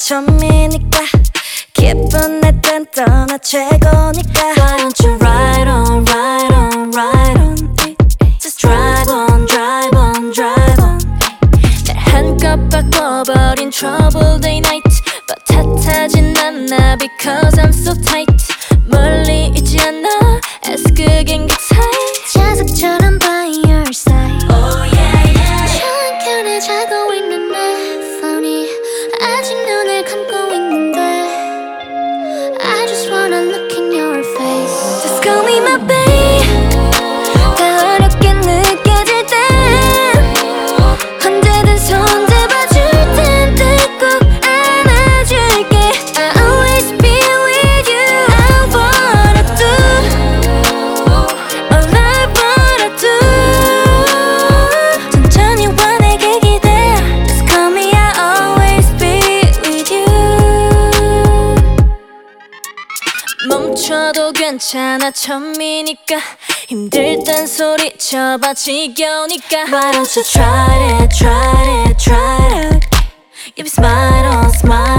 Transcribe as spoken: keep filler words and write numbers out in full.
처음이니까 기쁜 날땐 떠나 최고니까 Why don't you ride on, ride on, ride on Just drive on, drive on, drive on 날 한껏 바꿔버린 trouble day night But 탓하진 않아 because I'm so tight 멀리 있지 않아 as 그겐 게 tight 자석처럼 by your side Oh yeah yeah 차한켠에 자고 있는 내 폰이 아직 눈을 감고 있는데 I just wanna look in your face Just call me my babe 다 어렵게 느껴질 땐 언제든 손잡아줄 텐데 꼭 안아줄게 I'll always be with you I wanna do all I wanna do 천천히 와 내게 기대 Just call me I'll always be with you 멈춰도 괜찮아 처음이니까 힘들 땐 소리쳐봐 지겨우니까 Why don't you try it, try it, try it Give me smile on, smile